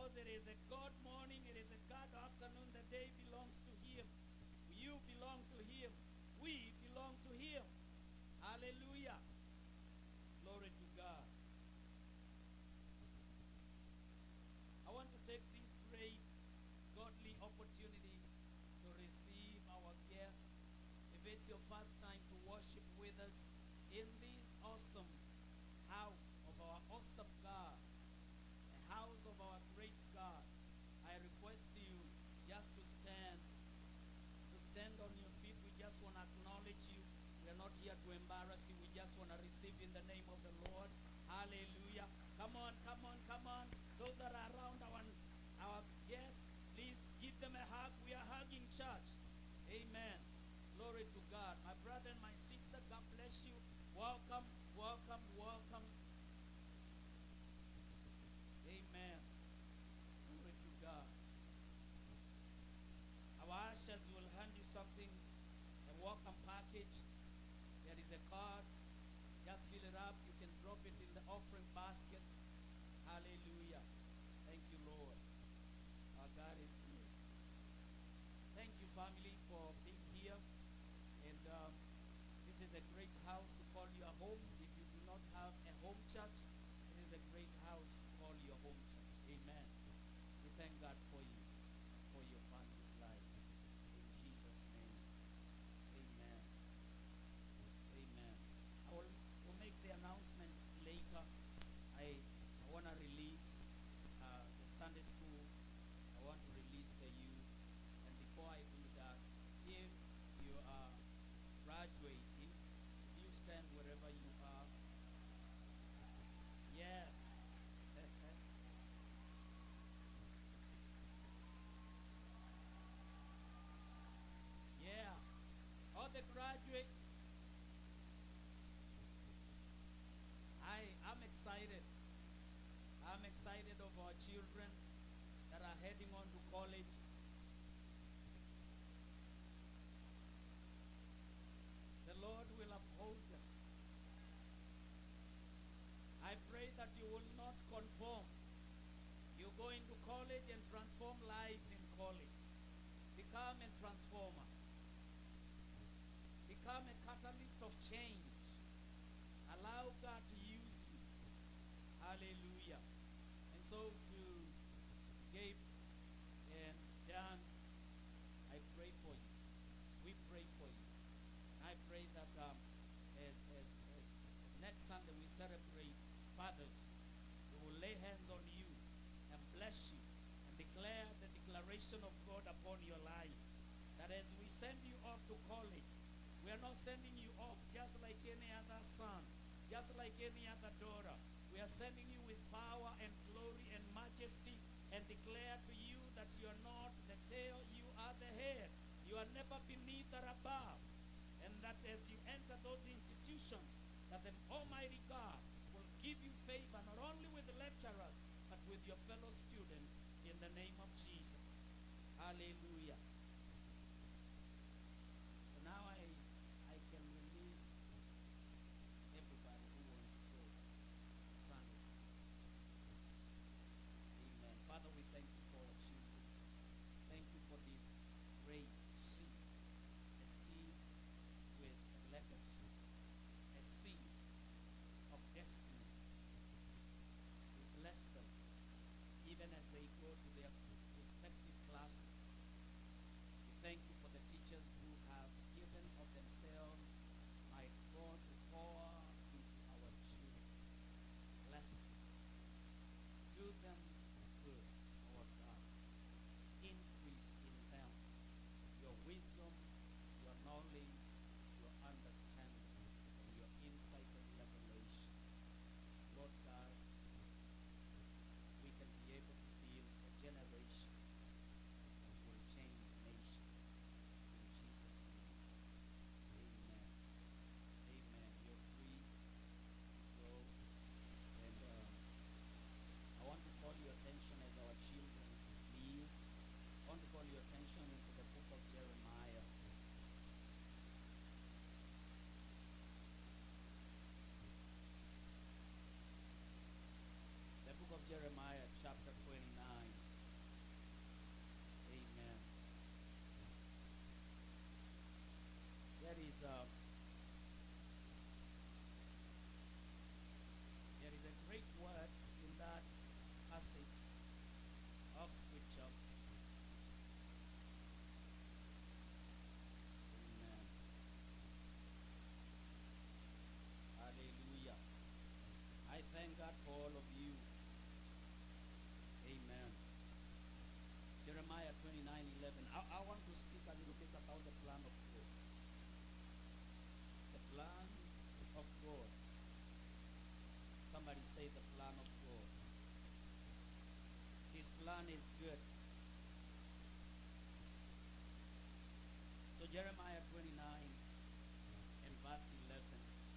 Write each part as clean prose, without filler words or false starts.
because it is a God morning, it is a God afternoon. The day belongs to Him. You belong to Him. We belong to Him. Hallelujah. Glory to God. I want to take this great godly opportunity to receive our guest. If it's your first time to worship with us in this awesome house of our awesome God, a house of our great God, I request you just to stand on your feet. We just want to acknowledge you. We are not here to embarrass you. We just want to receive in the name of the Lord. Hallelujah. Come on, come on, come on. Those that are around our guests, please give them a hug. We are hugging church. Amen. Glory to God. My brother and my sister, God bless you. Welcome, welcome, welcome. Amen. Glory to God. Our ushers will hand you something, a welcome package. There is a card. Just fill it up. You can drop it in the offering basket. Hallelujah. Thank you, Lord. Our God is good. Thank you, family, for being here. And this is a great house to call your home. If you do not have a home church, this is a great house to call your home church. Amen. We thank God for you and for your family's life. In Jesus' name. Amen. Amen. We'll make the announcement later. I want to release the Sunday school. I want to release the youth. And before I do that, if you are graduating, if you stand wherever you are. Yes. Yeah. All the graduates, I'm excited. I'm excited of our children that are heading on to college. The Lord will uphold them. I pray that you will not conform. You go into college and transform lives in college. Become a transformer. Become a catalyst of change. Allow God to use you. Hallelujah. And so to Gabe and Dan, I pray for you. We pray for you. And I pray that as next Sunday we celebrate fathers, we will lay hands on you and bless you and declare the declaration of God upon your life. That as we send you off to college, we are not sending you off just like any other son, just like any other daughter. We are sending you with power and glory and majesty and declare to you that you are not the tail, you are the head. You are never beneath or above. And that as you enter those institutions, that the Almighty God will give you favor not only with the lecturers, but with your fellow students in the name of Jesus. Hallelujah. So now I can release everybody who wants to go to Sunday school. Amen. Father, we thank you for our children. Thank you for this great seed. A seed with a legacy. A seed of destiny. We bless them even as they go to their respective classes. We thank you for the teachers who have given of themselves, my God, to pour into our children. Bless them. Do them good, our God. Increase in them your wisdom, your knowledge, your understanding, and your insight and revelation. Lord God, we can be able to build a generation that will change nations. In Jesus' name. Amen. Amen. You're free to go. And I want to call your attention as our children leave. I want to call your attention into the book of Jeremiah. The book of Jeremiah chapter 29. Amen. There is a there is a great word in that passage of scripture. Amen. Hallelujah. I thank God for all of you. Amen. Jeremiah 29:11. I want to speak a little bit about the plan of God. The plan of God. Somebody say the plan of God. His plan is good. So Jeremiah 29 and verse 11.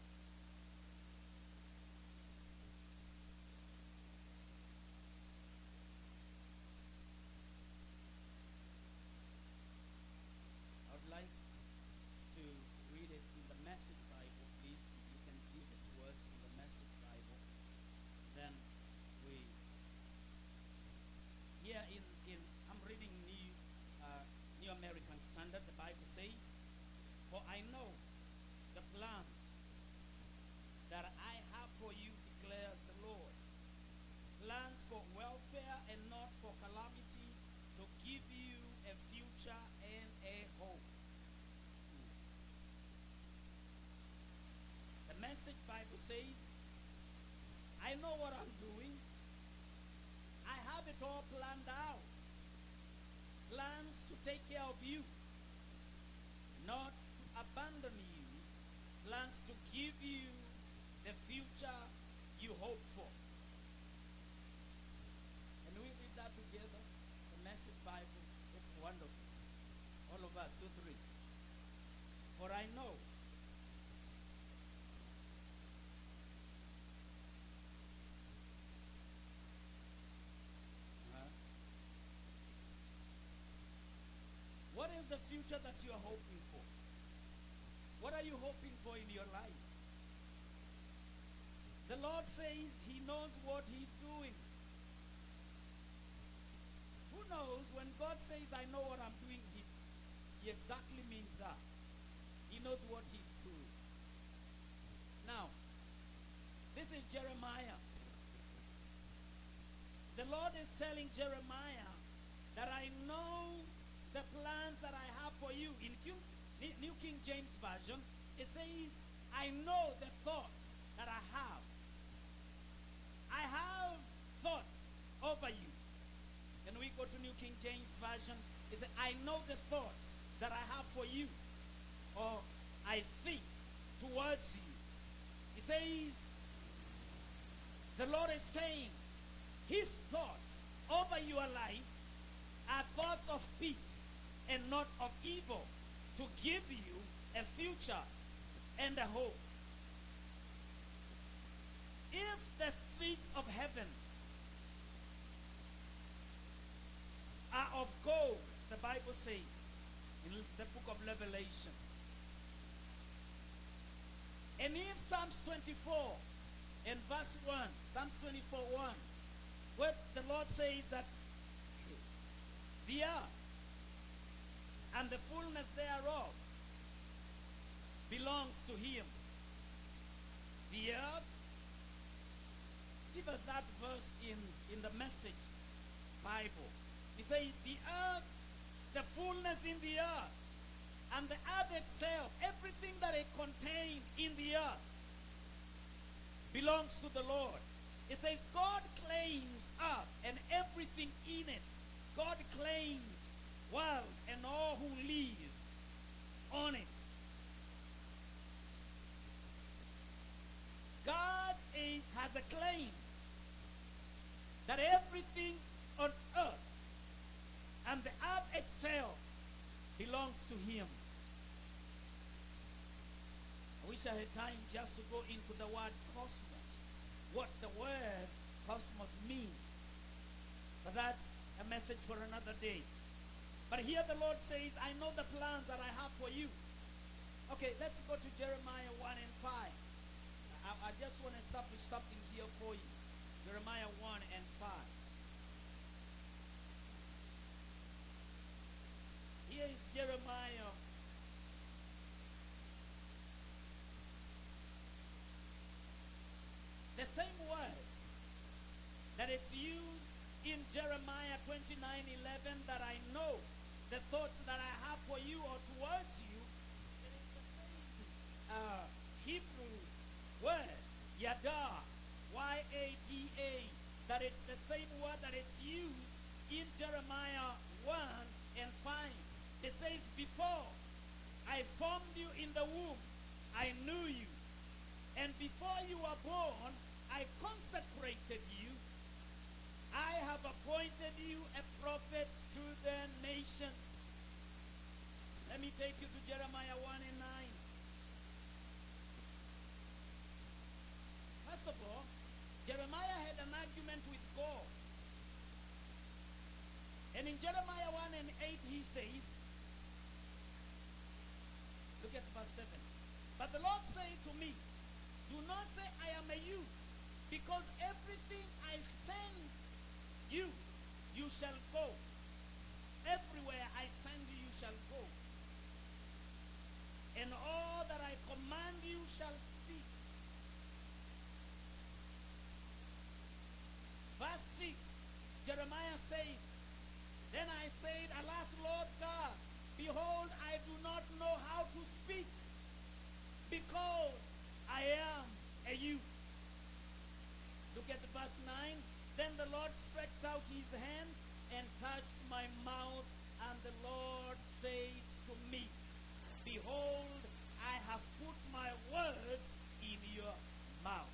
I would like to read it in the Message Bible, please. If you can give it to us in the Message Bible, then we here in I'm reading New American Standard. The Bible says, "For I know the plans that I have for you, declares the Lord, plans for welfare and not for calamity, to give you a future and a hope." The Message Bible says, "I know what I'm doing. I have it all planned out. Plans to take care of you, not to abandon you. Plans to give you the future you hope for." Can we read that together? The Message Bible. It's wonderful. All of us, 2, 3. "For I know uh, what is the future that you are hoping for? What are you hoping for in your life? The Lord says He knows what He's doing. Who knows when God says, "I know what I'm doing," He exactly means that. He knows what He's doing. Now, this is Jeremiah. The Lord is telling Jeremiah that I know the plans that I have for you. In New King James Version, it says, "I know the thoughts that I have. I have thoughts over you." Can we go to New King James Version? It says, "I know the thoughts that I have for you, or I think towards you." It says, the Lord is saying, His thoughts over your life are thoughts of peace and not of evil, to give you a future and a hope. If the streets of heaven are of gold, the Bible says in the book of Revelation, and if Psalms 24 and verse 1, Psalms 24:1, where the Lord says that the earth and the fullness thereof belongs to Him. The earth, give us that verse in the Message Bible. He says, the earth, the fullness in the earth, and the earth itself, everything that it contains in the earth, belongs to the Lord. It says God claims earth and everything in it. God claims world and all who live on it. God has a claim that everything on earth and the earth itself belongs to Him. I wish I had time just to go into the word cosmos, what the word cosmos means. But that's a message for another day. But here the Lord says, "I know the plans that I have for you." Okay, let's go to Jeremiah 1 and 5. I just want to establish something here for you. Jeremiah 1 and 5. it's used in Jeremiah 29:11, that I know the thoughts that I have for you or towards you. It is the same Hebrew word, yada, Y-A-D-A, that it's the same word that it's used in Jeremiah 1 and 5. It says, before I formed you in the womb, I knew you. And before you were born, I consecrated you. I have appointed you a prophet to the nations. Let me take you to Jeremiah 1 and 9. First of all, Jeremiah had an argument with God. And in Jeremiah 1 and 8, he says, look at verse 7. But the Lord said to me, do not say I am a youth, because everything I send you, you shall go. Everywhere I send you, you shall go. And all that I command you shall speak. Verse 6, Jeremiah said, then I said, alas, Lord God, behold, I do not know how to speak, because I am a youth. Look at verse 9. Then the Lord stretched out his hand and touched my mouth, and the Lord said to me, behold, I have put my words in your mouth.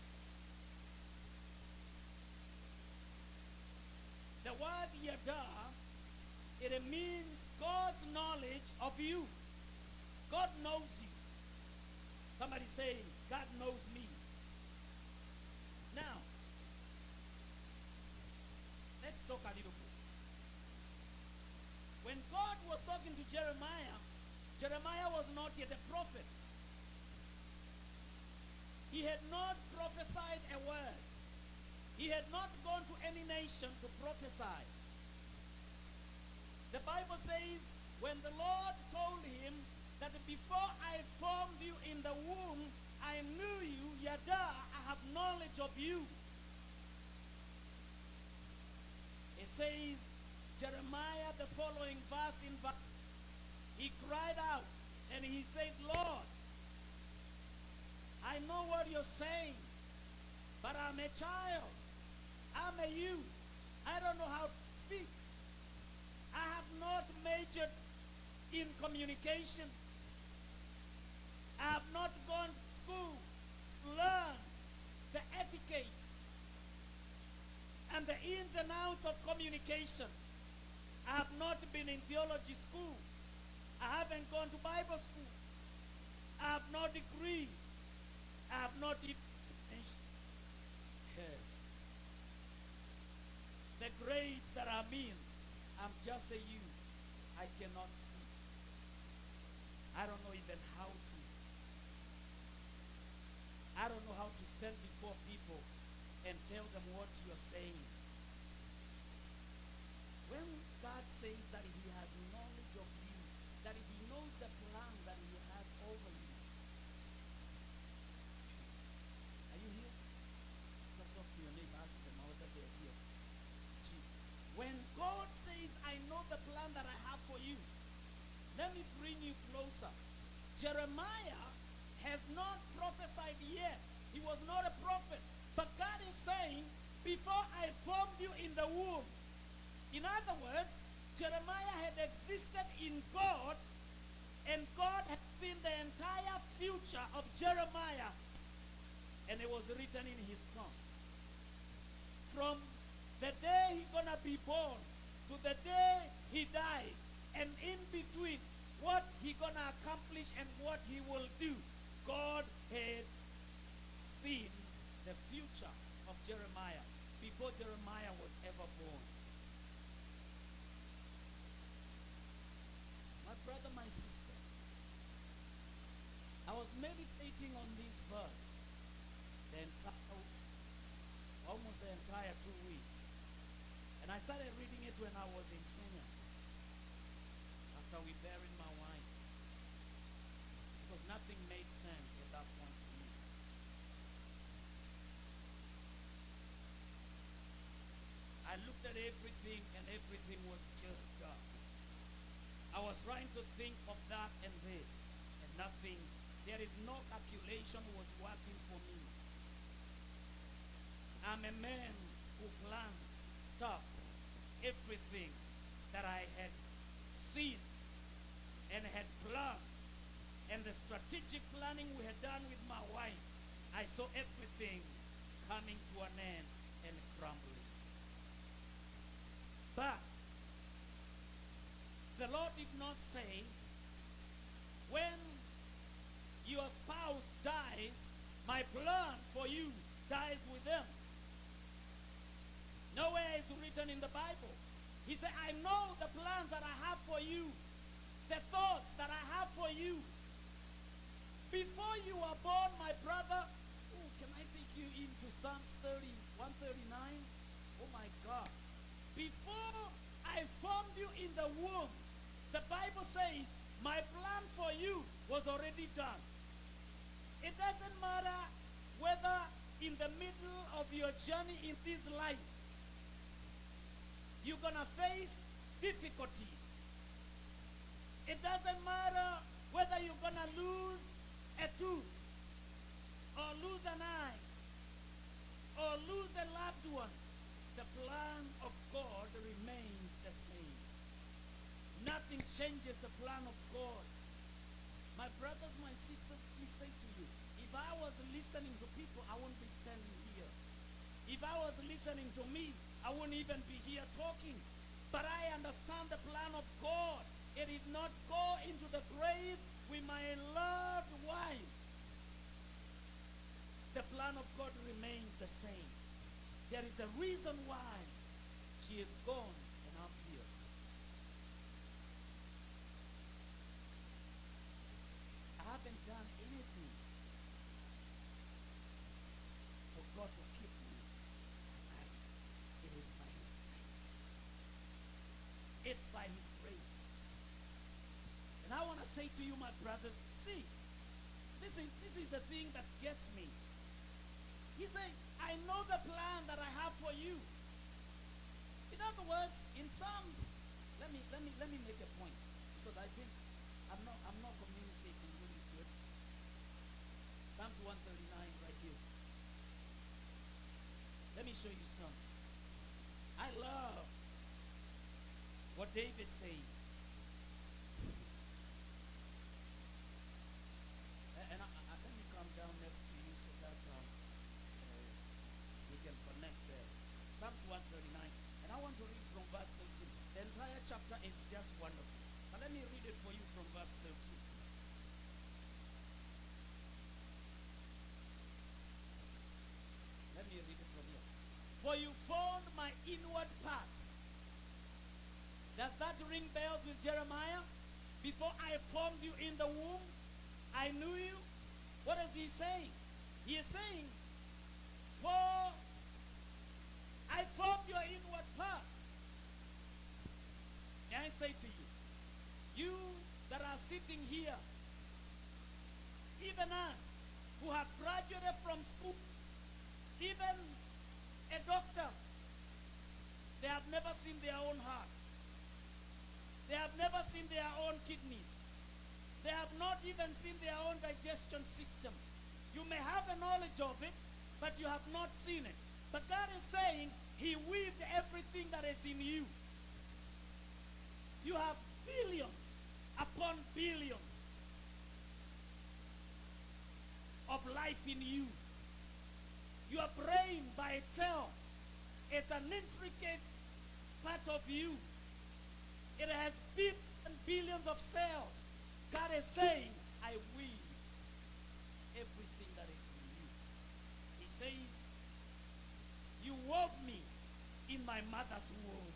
The word yada, it means God's knowledge of you. God knows you. Somebody say, God knows me. Now, let's talk a little bit. When God was talking to Jeremiah, Jeremiah was not yet a prophet. He had not prophesied a word. He had not gone to any nation to prophesy. The Bible says, when the Lord told him that before I formed you in the womb, I knew you, yada, I have knowledge of you. It says, Jeremiah, the following verse in verse, he cried out and he said, Lord, I know what you're saying, but I'm a child. I'm a youth. I don't know how to speak. I have not majored in communication. I have not gone to school to learn the etiquettes and the ins and outs of communication. I have not been in theology school. I haven't gone to Bible school. I have no degree. I have not even finished the grades that I'm in. I'm just a youth. I cannot speak. I don't know even how to. I don't know how to stand before people and tell them what you're saying. When God says that he has knowledge of you, that he knows the plan that he has over you. Are you here? Talk to your neighbor, ask them whether they're here. When God says, I know the plan that I have for you, let me bring you closer. Jeremiah has not prophesied yet. He was not a prophet. But God is saying, before I formed you in the womb. In other words, Jeremiah had existed in God, and God had seen the entire future of Jeremiah, and it was written in his tongue. From the day he's gonna be born to the day he dies, and in between, what he gonna accomplish and what he will do, God had seen the future of Jeremiah before Jeremiah was ever born. My brother, my sister, I was meditating on this verse almost the entire 2 weeks. And I started reading it when I was in Kenya, after we buried my wife, because nothing made sense at that point to me. I looked at everything and everything was just dark. I was trying to think of that and this, and nothing, there is no calculation was working for me. I'm a man who plans stuff, everything that I had seen and had planned, and the strategic planning we had done with my wife, I saw everything coming to an end and crumbling. But the Lord did not say, when your spouse dies, my plan for you dies with them. Nowhere is written in the Bible. He said, I know the plans that I have for you, the thoughts that I have for you. Before you were born, my brother, oh, can I take you into Psalms 30, 139? Oh my God. Before I formed you in the womb, the Bible says, my plan for you was already done. It doesn't matter whether in the middle of your journey in this life, you're going to face difficulties. It doesn't matter whether you're going to lose a tooth, or lose an eye, or lose a loved one. The plan of God remains the same. Nothing changes the plan of God. My brothers, my sisters, please say to you, if I was listening to people, I wouldn't be standing here. If I was listening to me, I wouldn't even be here talking. But I understand the plan of God. It did not go into the grave with my loved wife. The plan of God remains the same. There is a reason why she is gone and I'm here. I haven't done anything for God to keep me alive. It is by His grace. It's by His grace. And I want to say to you, my brothers, see, this is the thing that gets me. He said, I know the plan that I have for you. In other words, in Psalms, let me make a point, because I think I'm not communicating really good. Psalms 139 right here. Let me show you something. I love what David says. And let me come down next to you so that we can connect there. Psalms 139. And I want to read from verse 13. The entire chapter is just wonderful. But let me read it for you from verse 13. Let me read it from here. For you formed my inward parts. Does that ring bells with Jeremiah? Before I formed you in the womb, I knew you. What is he saying? He is saying, for I formed your inward parts. May I say to you, you that are sitting here, even us who have graduated from school, even a doctor, they have never seen their own heart. They have never seen their own kidneys. They have not even seen their own digestion system. You may have a knowledge of it, but you have not seen it. But God is saying He weaved everything that is in you. You have billions upon billions of life in you. Your brain by itself is an intricate part of you. It has billions and billions of cells. God is saying, I weave everything that is in you. He says, you wove me in my mother's womb.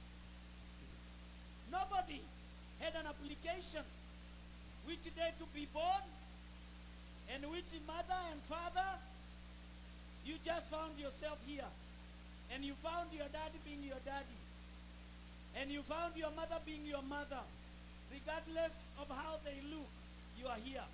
Nobody had an application which day to be born and which mother and father. You just found yourself here. And you found your daddy being your daddy. And you found your mother being your mother. Regardless of how they look, you are here.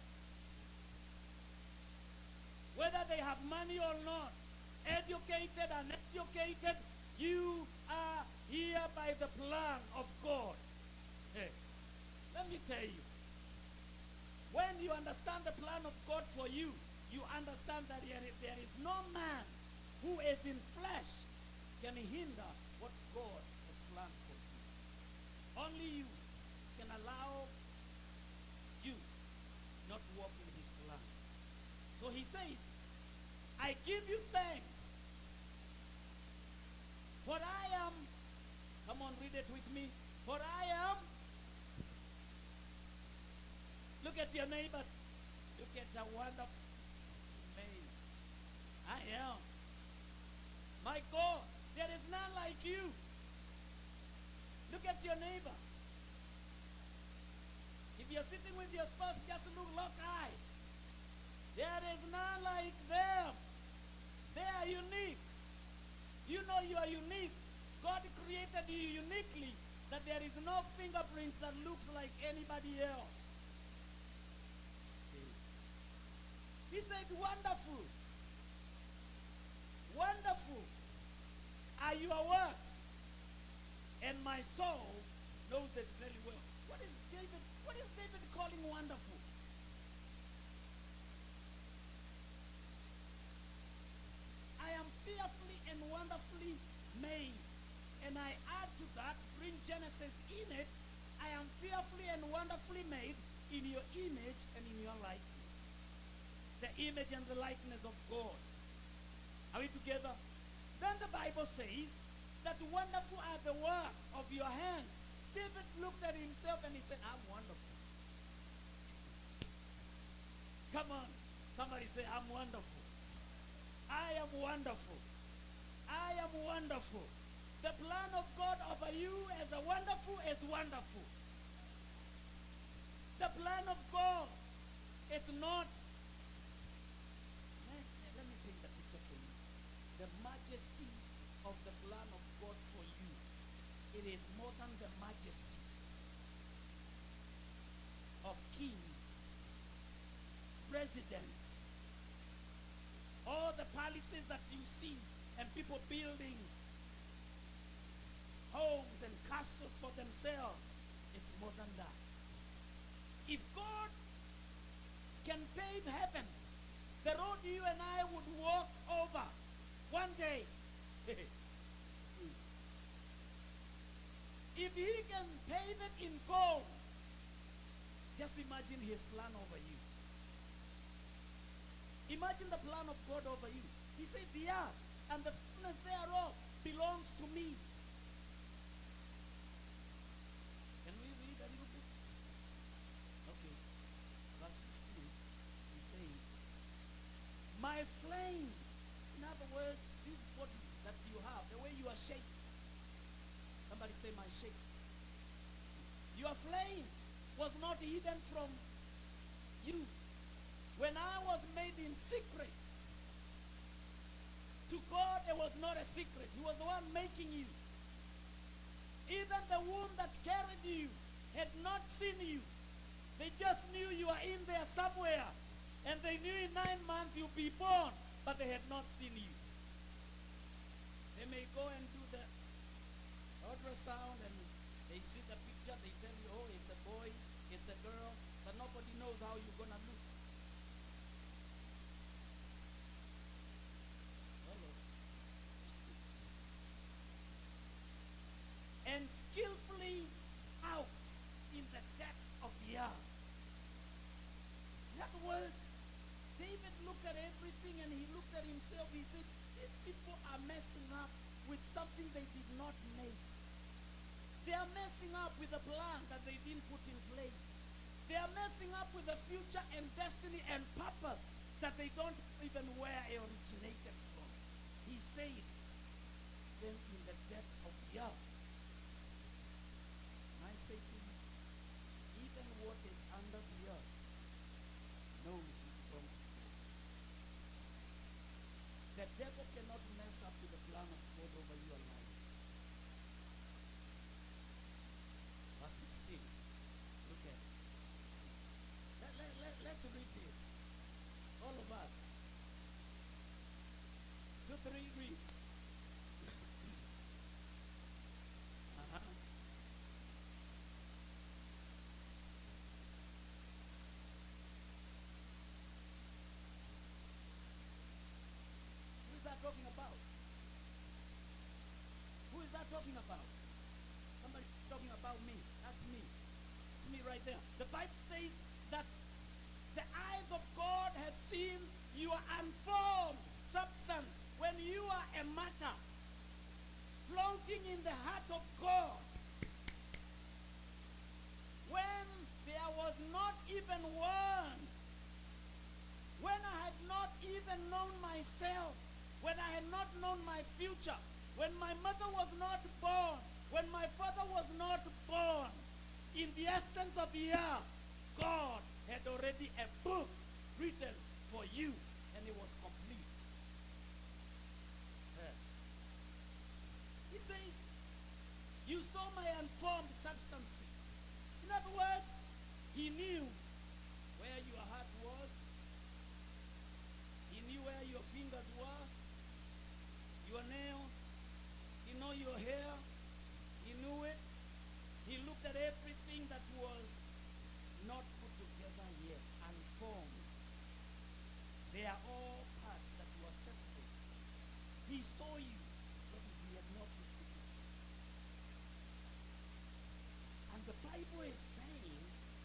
Whether they have money or not, educated, uneducated, You are here by the plan of God. Hey, let me tell you, when you understand the plan of God for you, you understand that there is no man who is in flesh can hinder what God has planned for you. Only you can allow you not walk in his plan. So he says, I give you thanks, for I am, come on, read it with me, for I am, look at your neighbor, look at the wonderful made. I am. My God, there is none like you. Look at your neighbor. If you're sitting with your spouse, just lock eyes. There is none like them. They are unique. You know you are unique. God created you uniquely, that there is no fingerprints that looks like anybody else. He said, wonderful. Wonderful are your works. And my soul knows that very well. What is David calling wonderful? I am fearfully and wonderfully made. And I add to that, bring Genesis in it. I am fearfully and wonderfully made in your image and in your likeness. The image and the likeness of God. Are we together? Then the Bible says that wonderful are the works of your hands. David looked at himself and he said, I'm wonderful. Come on. Somebody say, I'm wonderful. I am wonderful. I am wonderful. The plan of God over you as a wonderful is wonderful. The plan of God, it's not. Let me paint the picture for you. The majesty of the plan of God for you, it is more than the majesty of kings, presidents, all the palaces that you see and people building homes and castles for themselves. It's more than that. If God can pave heaven, the road you and I would walk over one day, if he can pave it in gold, just imagine his plan over you. Imagine the plan of God over you. He said, the earth and the fullness thereof belongs to me. Can we read a little bit? Okay. Verse 15, he says, my flame, in other words, this body that you have, the way you are shaped. Somebody say, my shape. Your flame was not hidden from you. When I was made in secret, to God it was not a secret. He was the one making you. Even the womb that carried you had not seen you. They just knew you are in there somewhere. And they knew in 9 months you'll be born, but they had not seen you. They may go and do the ultrasound and they see the picture, they tell you, oh, it's a boy, it's a girl, but nobody knows how you're going to look. Hello. And skillfully out in the depths of the earth. In other words, David looked at everything and he looked at himself. He said, these people are messing up with something they did not make. They are messing up with a plan that they didn't put in place. They are messing up with the future and destiny and purpose that they don't even where it originated from. He said, then in the depths of the earth. And I say to you, even what is under the earth knows you belong to God. The devil cannot mess up with the plan of God over your life. Verse 16. Look at it. Let's read this. All of us. 2, 3, read. talking about? Somebody talking about me. That's me. It's me right there. The Bible says that the eyes of God have seen your unformed substance when you are a matter floating in the heart of God. When there was not even one, when I had not even known myself, when I had not known my future, when my mother was not born, when my father was not born, in the essence of the earth, God had already a book written for you, and it was complete. He says, you saw my unformed substances. In other words, he knew where your heart was. He knew where your fingers were, your nails. He knew your hair. He knew it. He looked at everything that was not put together yet, unformed. They are all parts that were separated. He saw you, but he had not put together. And the Bible is saying,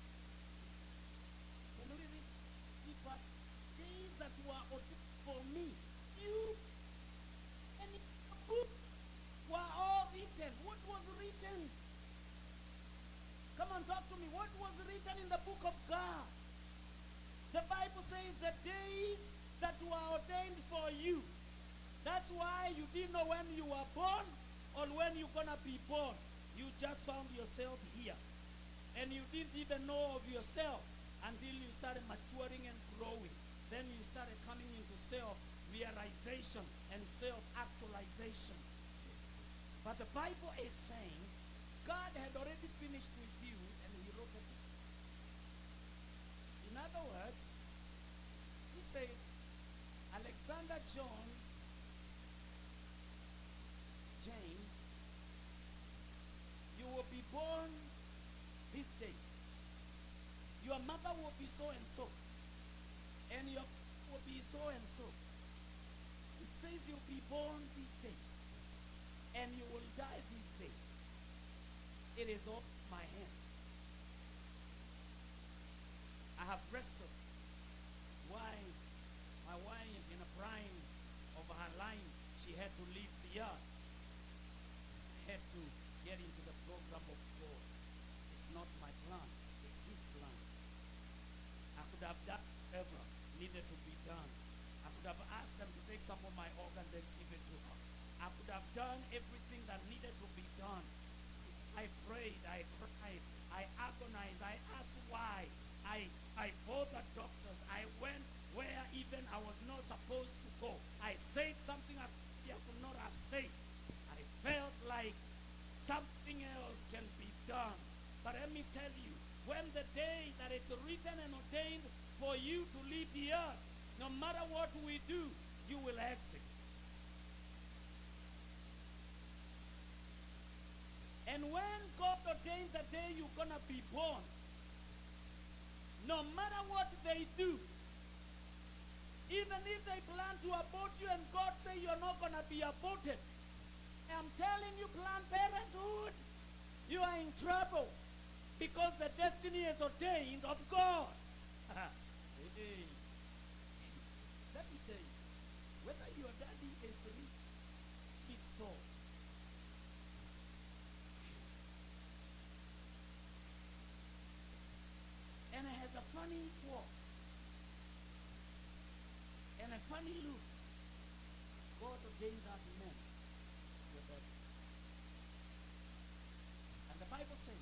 can we read deeper? Days that were ordained for me, you and in the book were all written. What was written? Come on, talk to me. What was written in the book of God? The Bible says the days that were ordained for you. That's why you didn't know when you were born or when you're going to be born. You just found yourself here. And you didn't even know of yourself until you started maturing and growing. Then you started coming into self-realization and self-actualization. But the Bible is saying God had already finished with you and he wrote a book. In other words, he said, Alexander John James, you will be born this day. Your mother will be so and so. And your will be so and so. It says you'll be born this day. And you will die this day. It is all in my hands. I have wrestled. Why my wife in a prime of her line, she had to leave the earth. I had to get into the program of God. It's not my plan. It's his plan. I could have done whatever needed to be done. I could have asked them to take some of my organs and give it to her. I could have done everything that needed to be done. I prayed, I cried, I agonized, I asked why. I bothered doctors. I went where even I was not supposed to go. I said something I could not have said. I felt like something else can be done. But let me tell you, when the day that it's written and ordained for you to leave the earth, no matter what we do, you will exit. And when God ordains the day you're going to be born, no matter what they do, even if they plan to abort you and God say you're not going to be aborted, I'm telling you, Planned Parenthood, you are in trouble because the destiny is ordained of God. Hey. Let me tell you, whether your daddy is 3 feet tall, and has a funny walk and a funny look, God ordained that man, your daddy. And the Bible says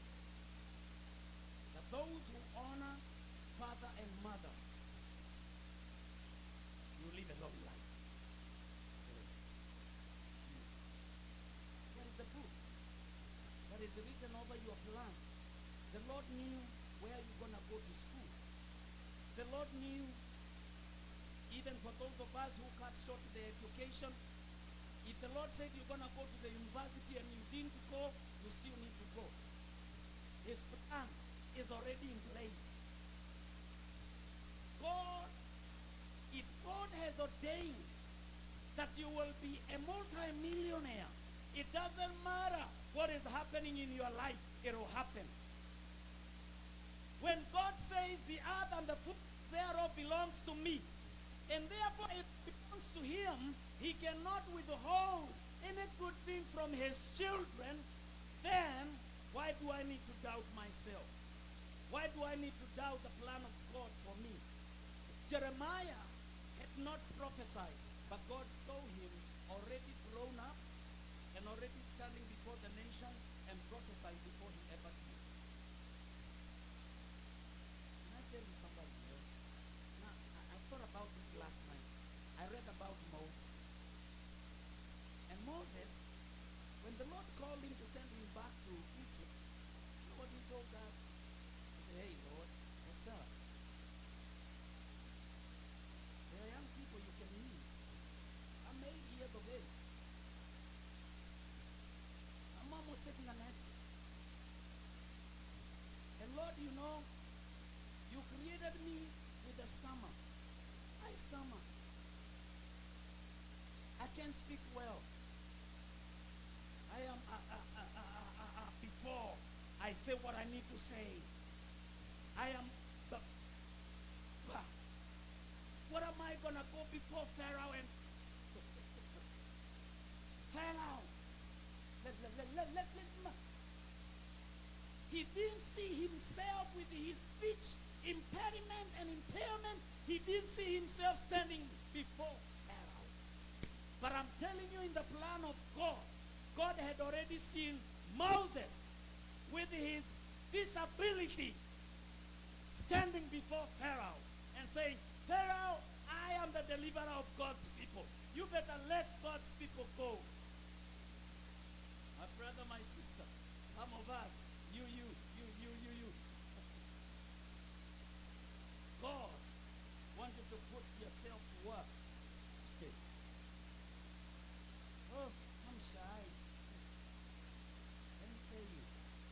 that those who honor father and mother, you live a long life. There is a book that is written over your plan. The Lord knew where you're going to go to school. The Lord knew, even for those of us who cut short the education, if the Lord said you're going to go to the university and you didn't go, you still need to go. His plan is already in place. God, if God has ordained that you will be a multi-millionaire, It doesn't matter what is happening in your life, it will happen. When God says the earth and the fullness thereof belongs to me, and therefore it belongs to him, he cannot withhold any good thing from his children, then why do I need to doubt myself? Why do I need to doubt the plan of God for me? Jeremiah had not prophesied, but God saw him already grown up and already standing before the nations and prophesied before he ever came. Can I tell you somebody else? Now, I thought about this last night. I read about Moses. And Moses, when the Lord called him to send him back to Egypt, you know what he told God? He said, hey, Lord, what's up? There are young people you can leave. I'm 8 years of age. I'm almost setting an exit. And Lord, you know, you created me with a stammer. I stammer. I can't speak well. I am before I say what I need to say. I am the. What am I gonna go before Pharaoh and Pharaoh? He didn't see himself with his speech impediment and impairment. He didn't see himself standing before Pharaoh. But I'm telling you, in the plan of God, God had already seen Moses with his disability standing before Pharaoh and saying, Pharaoh, I am the deliverer of God's people. You better let God's people go. My brother, my sister, some of us, you. God wants you to put yourself to work. Okay. Oh, I'm shy. Let me tell you,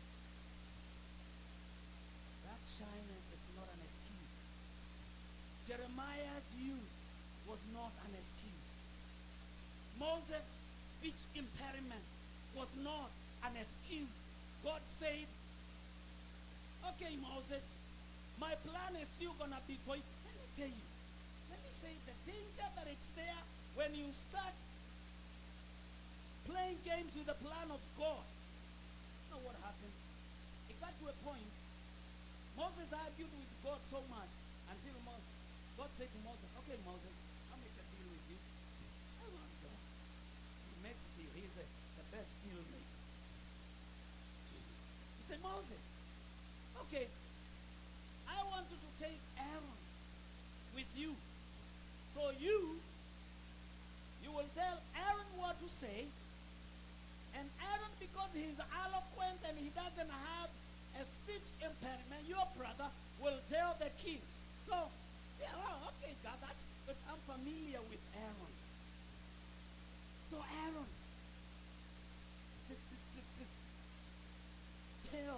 that shyness is not an excuse. Jeremiah's youth was not an excuse. Moses' speech impairment was not an excuse. God said, okay, Moses, my plan is still going to be for you. Let me tell you, let me say the danger that is there when you start playing games with the plan of God. You know what happened? It got to a point, Moses argued with God so much until God said to Moses, okay, Moses, I'll make a deal with you. I love God. He makes a deal. He's the best deal maker. He said, Moses, okay, I want you to take Aaron with you. So you will tell Aaron what to say. And Aaron, because he's eloquent and he doesn't have a speech impairment, your brother will tell the king. So, yeah, well, okay, God, that's good. I'm familiar with Aaron. So Aaron, tell.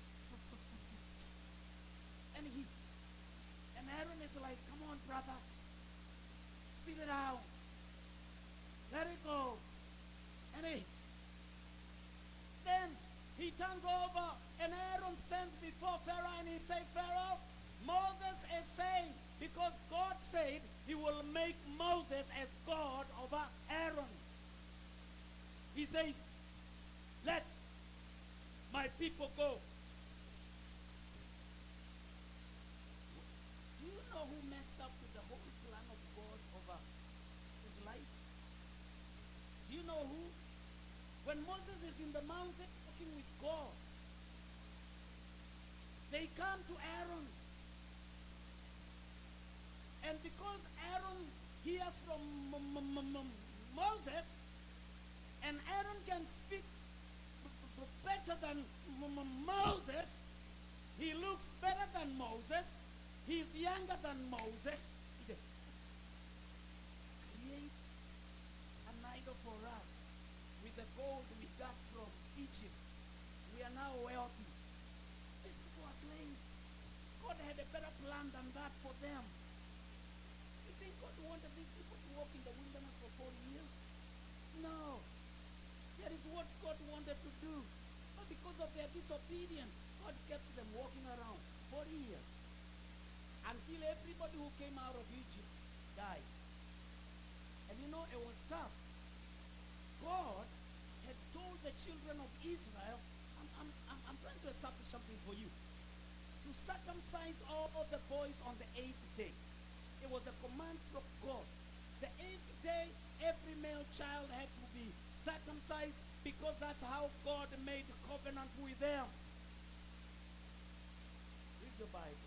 And Aaron is like, come on, brother. Spit it out. Let it go. And then he turns over and Aaron stands before Pharaoh and he says, Pharaoh, Moses is saying, because God said he will make Moses as God over Aaron. He says, let my people go. Do you know who messed up with the whole plan of God over his life? Do you know who? When Moses is in the mountain talking with God, they come to Aaron. And because Aaron hears from Moses, and Aaron can speak better than Moses, he looks better than Moses, he's younger than Moses. Create an idol for us with the gold we got from Egypt. We are now wealthy. These people are slaves. God had a better plan than that for them. You think God wanted these people to walk in the wilderness for 40 years? No. That is what God wanted to do. But because of their disobedience, God kept them walking around 40 years until everybody who came out of Egypt died. And you know, it was tough. God had told the children of Israel, I'm trying to establish something for you, to circumcise all the boys on the 8th day. It was a command from God. The 8th day, every male child had to be circumcised because that's how God made covenant with them. Read the Bible.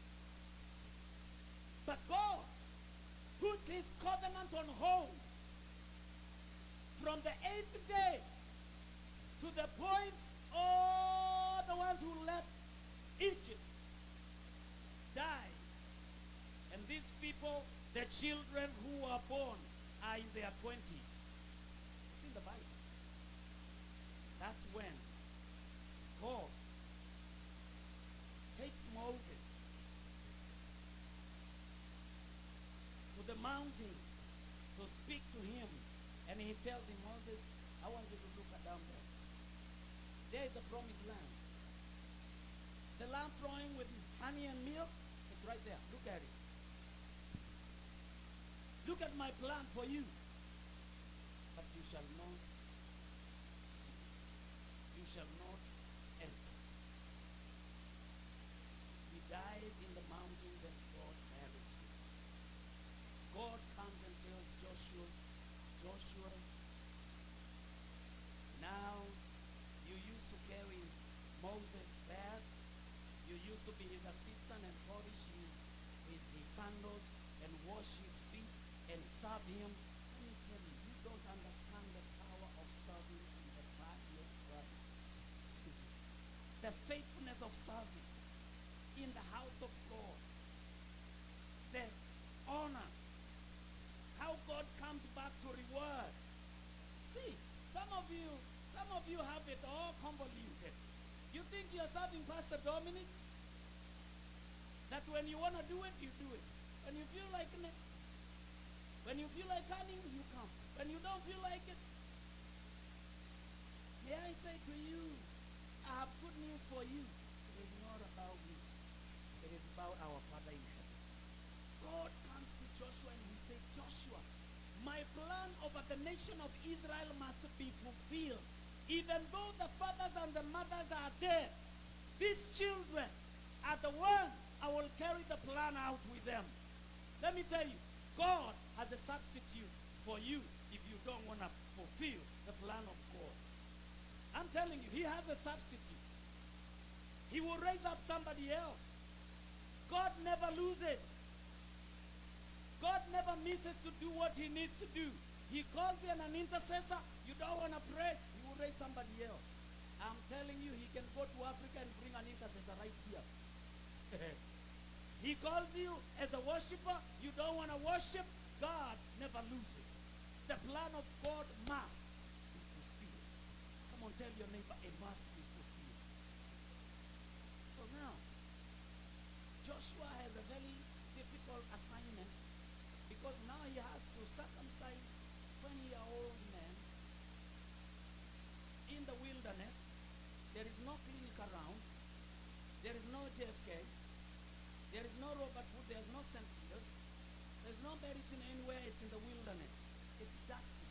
But God put his covenant on hold from the 8th day to the point all the ones who left Egypt died. And these people, the children who are born, are in their 20s. It's in the Bible. That's when God takes Moses to the mountain to speak to him. And he tells him, Moses, I want you to look at down there. There is the promised land. The land flowing with honey and milk, it's right there. Look at it. Look at my plan for you. But you shall not see. You shall not enter. He dies in the mountain, then God buries him. God comes and tells Joshua, Joshua, now you used to carry Moses' bag. You used to be his assistant and polish his sandals and wash his feet and serve him. Let me tell you, you don't understand the power of serving in the body of Christ. The faithfulness of service in the house of God. The honor. How God comes back to reward. See, some of you have it all convoluted. You think you're serving Pastor Dominic? That when you want to do it, you do it. When you feel like it, when you feel like coming, you come. When you don't feel like it, may I say to you, I have good news for you. It is not about me. It is about our Father in heaven. God comes to Joshua and he said, Joshua, my plan over the nation of Israel must be fulfilled. Even though the fathers and the mothers are dead, these children are the ones I will carry the plan out with them. Let me tell you, God has a substitute for you if you don't want to fulfill the plan of God. I'm telling you, he has a substitute. He will raise up somebody else. God never loses. God never misses to do what he needs to do. He calls you an intercessor. You don't want to pray. He will raise somebody else. I'm telling you, he can go to Africa and bring an intercessor right here. He calls you as a worshiper. You don't want to worship. God never loses. The plan of God must be fulfilled. Come on, tell your neighbor, it must be fulfilled. So now, Joshua has a very difficult assignment because now he has to circumcise 20-year-old men in the wilderness. There is no clinic around. There is no JFK. There is no Robert Wood. There is no St. Peter's. There's no medicine anywhere. It's in the wilderness. It's dusty.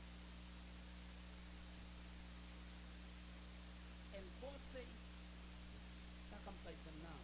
And God says, circumcise them now.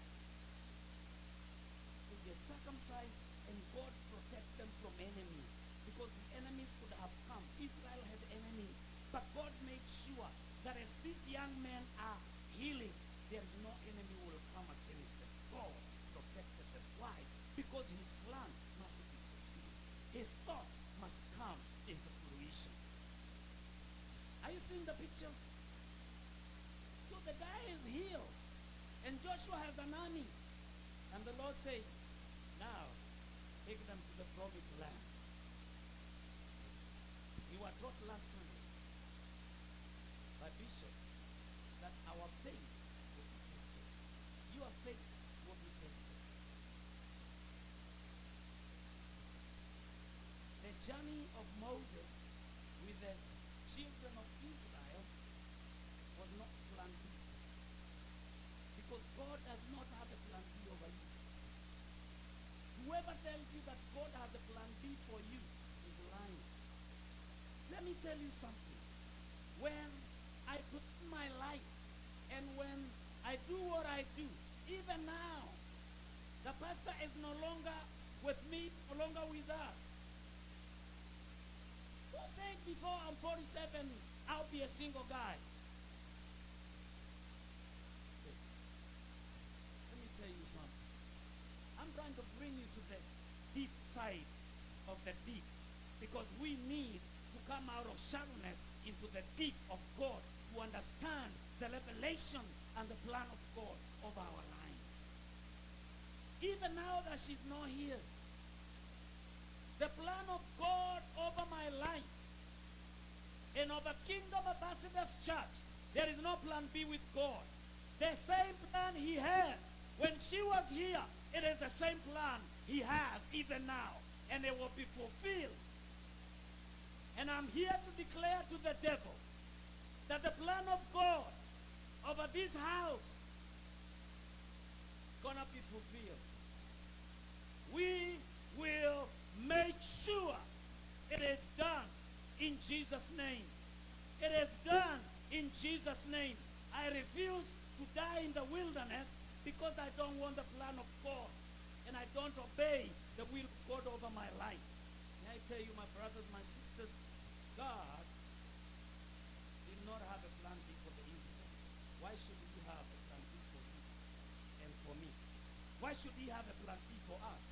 So they circumcised and God protects them from enemies. Because the enemies could have come. Israel had enemies. But God made sure that as these young men are healing, there is no enemy will come against them. God protected them. Why? Because his plan must be fulfilled. His thought must come into fruition. Are you seeing the picture? So the guy is healed. And Joshua has an army. And the Lord says, now, take them to the promised land. We were taught last Sunday by Bishop that our faith will be tested. Your faith will be tested. The journey of Moses with the children of Israel was not plan B. Because God does not have a plan B over you. Whoever tells you that God has a plan B for you is lying. Let me tell you something. When I plan my life and when I do what I do, even now, the pastor is no longer with me, no longer with us. Who said before I'm 47, I'll be a single guy? Hey, let me tell you something. I'm trying to bring you to the deep side of the deep, because we need to come out of shallowness into the deep of God to understand the revelation and the plan of God of our lives. Even now that she's not here, the plan of God over my life and over Kingdom Ambassadors Church, there is no plan B with God. The same plan he had when she was here, it is the same plan he has even now, and it will be fulfilled. And I'm here to declare to the devil that the plan of God over this house gonna be fulfilled. We will make sure it is done in Jesus' name. It is done in Jesus' name. I refuse to die in the wilderness because I don't want the plan of God and I don't obey the will of God over my life. May I tell you, my brothers, my sisters, God did not have a plan B for the Israelites. Why should he have a plan B for you and for me? Why should he have a plan B for us?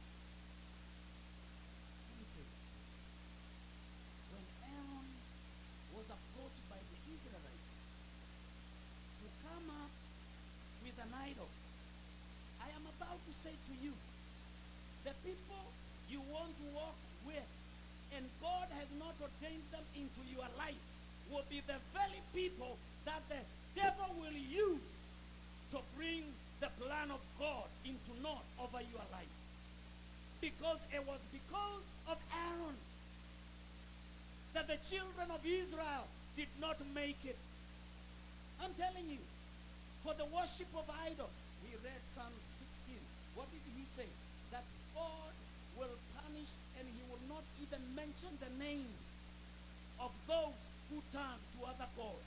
Let me tell you. When Aaron was approached by the Israelites to come up with an idol, I am about to say to you, the people you want to walk with and God has not ordained them into your life will be the very people that the devil will use to bring the plan of God into naught over your life. Because it was because of Aaron that the children of Israel did not make it. I'm telling you, for the worship of idol, we read Psalm 16. What did he say? That God will punish and he will not even mention the names of those who turn to other gods.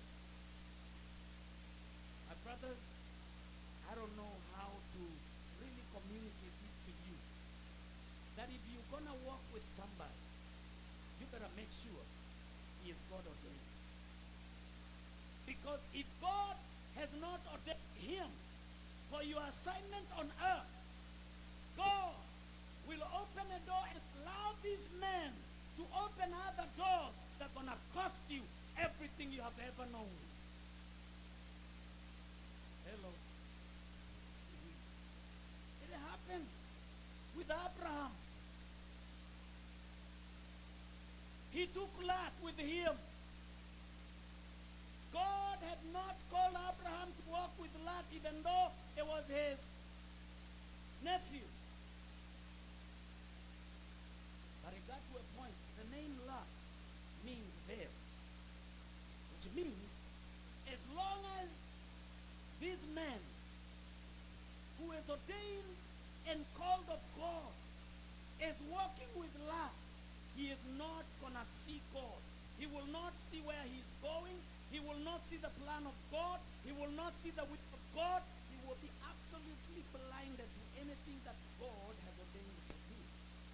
My brothers, I don't know how to really communicate this to you. That if you're going to walk with somebody, you better make sure he is God ordained. Because if God has not ordained him for your assignment on earth, God will open a door and allow these men to open other doors that are going to cost you everything you have ever known. Hello. It happened with Abraham. He took Lot with him. God had not called Abraham to walk with Lot, even though it was his nephew. But it got to a point. The name Lot means there, which means as long as this man who is ordained and called of God is walking with Lot, he is not going to see God. He will not see where he's going. He will not see the plan of God. He will not see the will of God. He will be absolutely blinded to anything that God has ordained for him.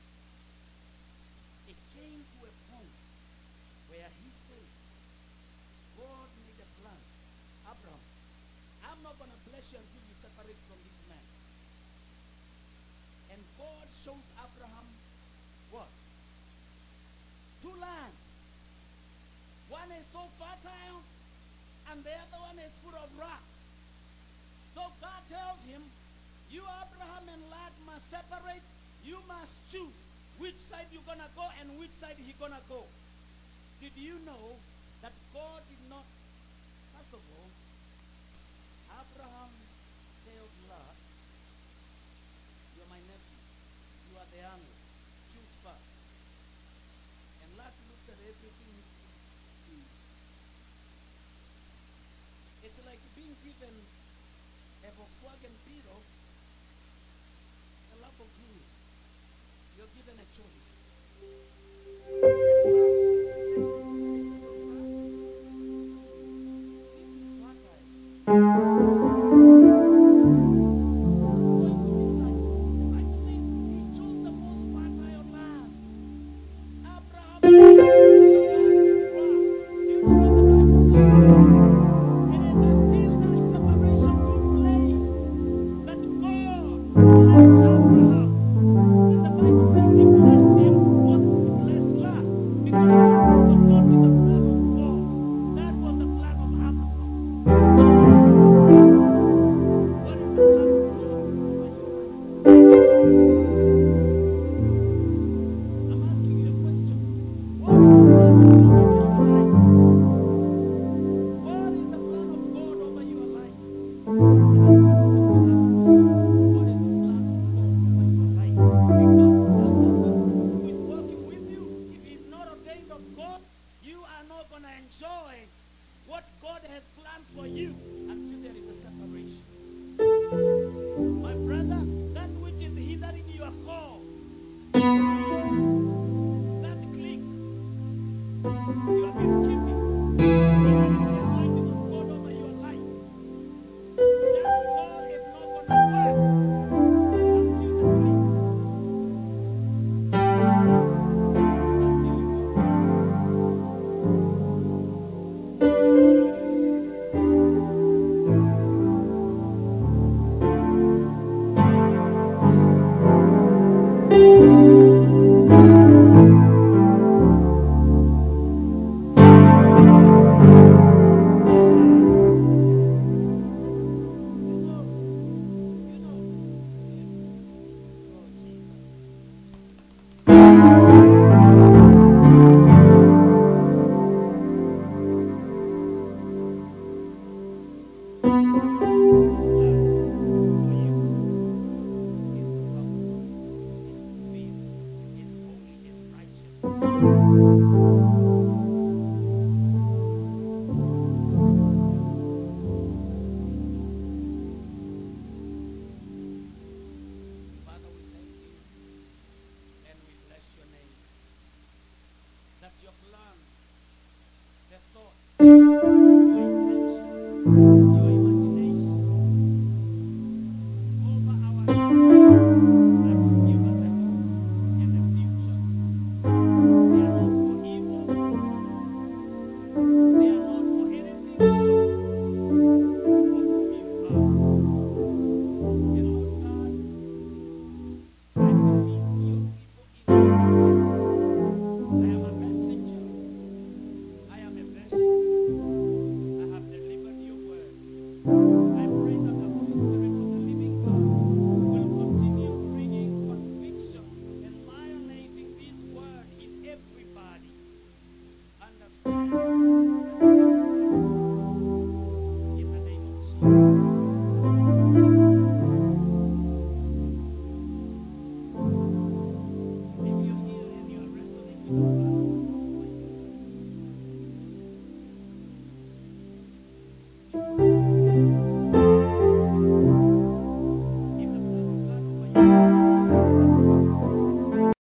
It came to a point where he says, God made a plan. Abraham, I'm not going to bless you until you separate from this man. And God shows Abraham what? Two lands. One is so fertile and the other one is full of rocks. So God tells him, you Abraham and Lot must separate. You must choose which side you're going to go and which side he's going to go. Did you know that God did not, first of all, Abraham tells Lot, you're my nephew. You are the youngest. Choose first. And Lot looks at everything he given a Volkswagen Beetle, a Lamborghini. You're given a choice. This is fertile. Going to decide. The Bible says he chose the most fertile land. Abraham chose the land with rock. Do you know what the Bible says? And until that separation took place, that God blessed Abraham. And the Bible says he blessed him with blessed land. Because that was not in the plan of God. That was the plan of Abraham. What is the plan of God over your life? I'm asking you a question. What is the plan of God over your life? What is the plan of God over your life? And I want you to repeat that question. What is the plan of God over your life? Because the person who is working with you, if he's not ordained of God, you are not going to enjoy what God has planned for you.